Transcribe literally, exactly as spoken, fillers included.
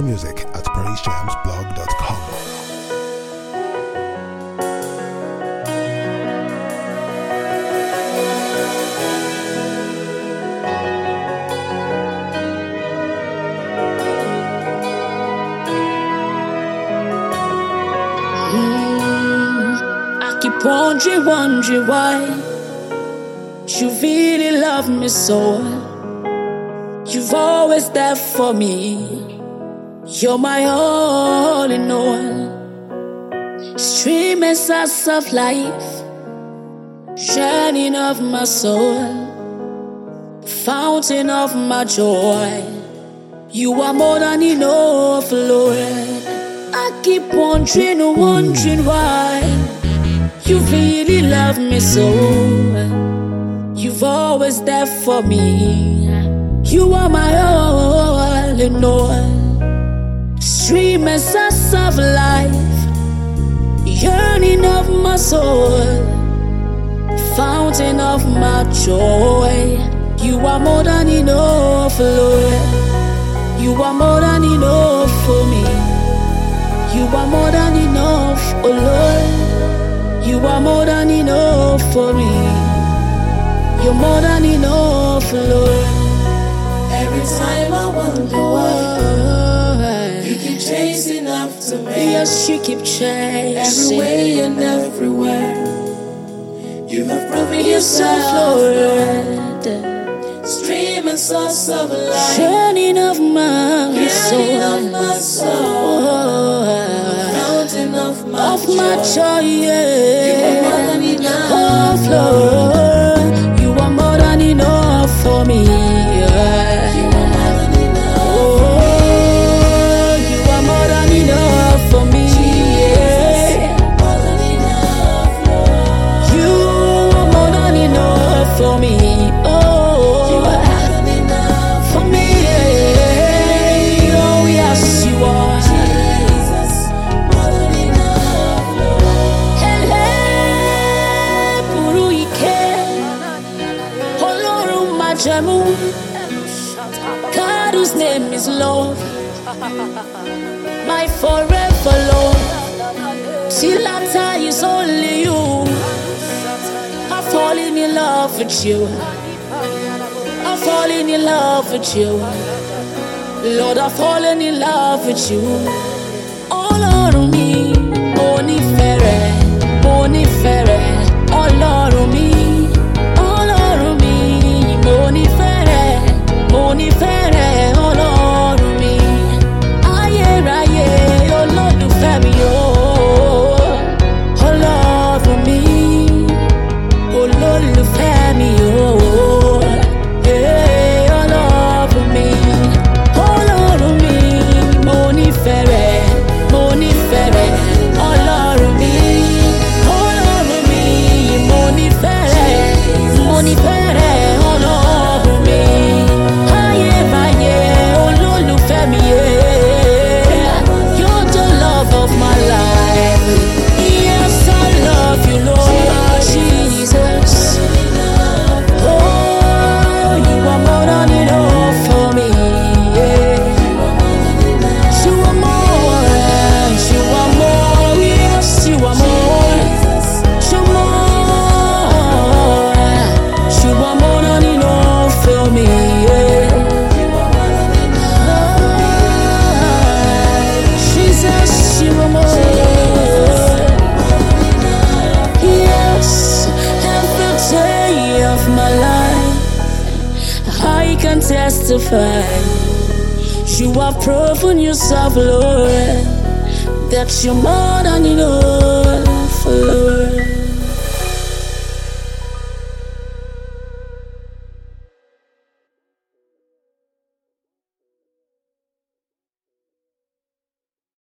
music at praise jams blog dot com. I keep wondering, wondering why you really love me so. You've always there for me. You're my all in all. Stream and source of life, shining of my soul, fountain of my joy. You are more than enough, Lord. I keep wondering, wondering why you really love me so. You've always there for me. You are my all in all. Stream and source of life, yearning of my soul, fountain of my joy. You are more than enough, Lord. You are more than enough for me. You are more than enough, oh Lord. You are more than enough for me. You're more than enough, Lord. Every time I wonder why you keep chasing after me. Yes, you keep chasing. Every way and everywhere you have proven yourself, yourself, Lord. Stream and source of life, Shining of my soul, yearning of my soul, fountain of my of joy. my joy, yeah. You are more than enough, oh Lord. You are more than enough for me, yeah. You are more than enough, Oh, you are more than enough for me, yeah. more than enough, Lord. You are more than enough for me, oh. You are more than enough For me, yeah. Oh yes, you are. Jesus, more than enough, Lord. Ele buru ike, Ọlọ́run májẹ̀mú. God whose name is Lord, my forever Lord. Till I die is only you. I'm falling in love with you. I'm falling in love with you. Lord, I'm falling in love with you. Ọlọ́run mi, mo nífẹ̀ẹ́ rẹ, mo nífẹ̀ẹ́ rẹ. Ọlọ́run mi, Ọlọ́run mi, mo nífẹ̀ẹ́ rẹ, mo nífẹ̀ẹ́ rẹ. Ọlọ́run mi, ayérayé, olólùfẹ́ mi o. Ọlọ́run mi, olólùfẹ́ mi o. Hey, Ọlọ́run mi, Ọlọ́run mi, mo nífẹ̀ẹ́ rẹ, mo nífẹ̀ẹ́ rẹ. Ọlọ́run mi, Ọlọ́run mi, mo nífẹ̀ẹ́ rẹ, mo nífẹ̀ẹ́ rẹ. Ọlọ́run mi, ayérayé, olólùfẹ́ mi, yeah. You're the love of my life. Yes, I love you, Lord Jesus. Oh, you are more than enough for me, yeah. You are more, you are more, yes, you are more. You are more, you are more than enough for me, yeah. Jesus, you are more. Yes, every day of my life, I can testify. You have proven yourself, Lord, that you're more than enough, Lord.